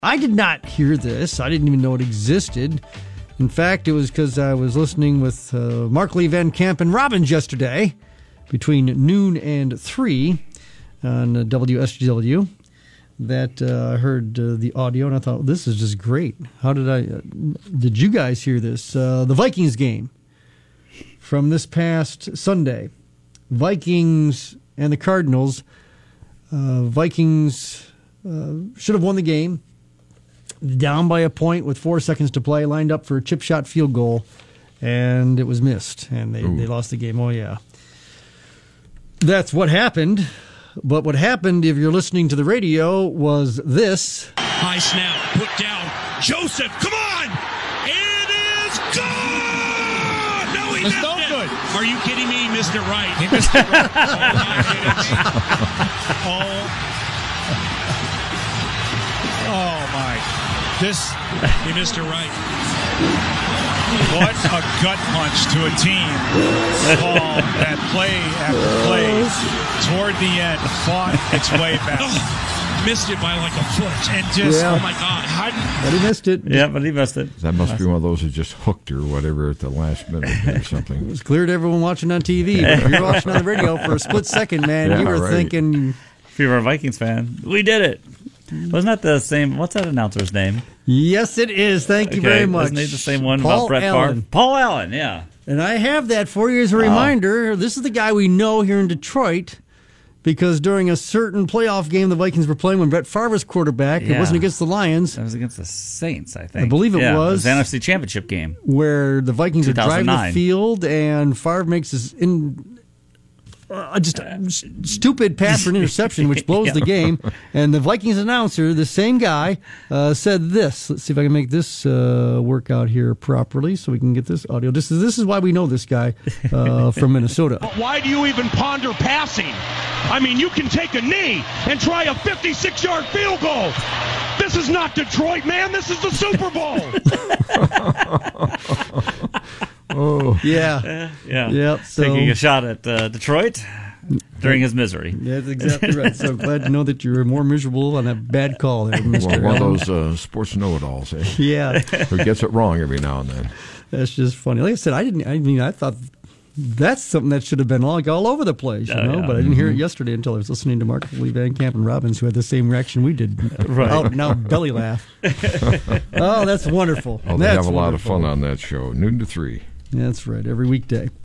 I did not hear this. I didn't even know it existed. In fact, it was because I was listening with Mark Lee Van Camp and Robbins yesterday between noon and 3 on WSGW that I heard the audio, and I thought, this is just great. How did you guys hear this? The Vikings game from this past Sunday. Vikings and the Cardinals. Vikings should have won the game. Down by a point with 4 seconds to play, lined up for a chip shot field goal, and it was missed, and they lost the game. Oh, yeah. That's what happened. But what happened, if you're listening to the radio, was this. High snap, put down. Joseph, come on! It is good! No, he missed it! Good. Are you kidding me? He missed it right. He missed it right. Oh, my. He missed it right. What a gut punch to a team that play after play toward the end fought its way back. Missed it by like a foot. And just, oh my God. But he missed it. Yeah, but he missed it. That must be one of those that just hooked or whatever at the last minute or something. It was clear to everyone watching on TV. But if you're watching on the radio for a split second, man, you were thinking... If you were a Vikings fan, we did it. Wasn't that the same? What's that announcer's name? Yes, it is. Thank you very much. Wasn't he the same one Paul about Brett Allen. Favre? Paul Allen, yeah. And I have that for you as a reminder. This is the guy we know here in Detroit because during a certain playoff game the Vikings were playing when Brett Favre was quarterback, it wasn't against the Lions. It was against the Saints, I think. I believe it was. It was the NFC Championship game. Where the Vikings are driving the field and Favre makes his... stupid pass for an interception, which blows the game. And the Vikings announcer, the same guy, said this. Let's see if I can make this work out here properly so we can get this audio. This is why we know this guy from Minnesota. But why do you even ponder passing? I mean, you can take a knee and try a 56-yard field goal. This is not Detroit, man. This is the Super Bowl. Oh. Yeah. Yep. So, taking a shot at Detroit during his misery. That's exactly right. So glad to know that you were more miserable on that bad call there, Mr. One of those sports know-it-alls, eh? Yeah. Who gets it wrong every now and then. That's just funny. Like I said, I thought that's something that should have been all over the place, but I didn't hear it yesterday until I was listening to Mark Lee Van Camp and Robbins, who had the same reaction we did. Right. Out and out belly laugh. Oh, that's wonderful. Oh, they have a lot of fun on that show, noon to 3. That's right, every weekday.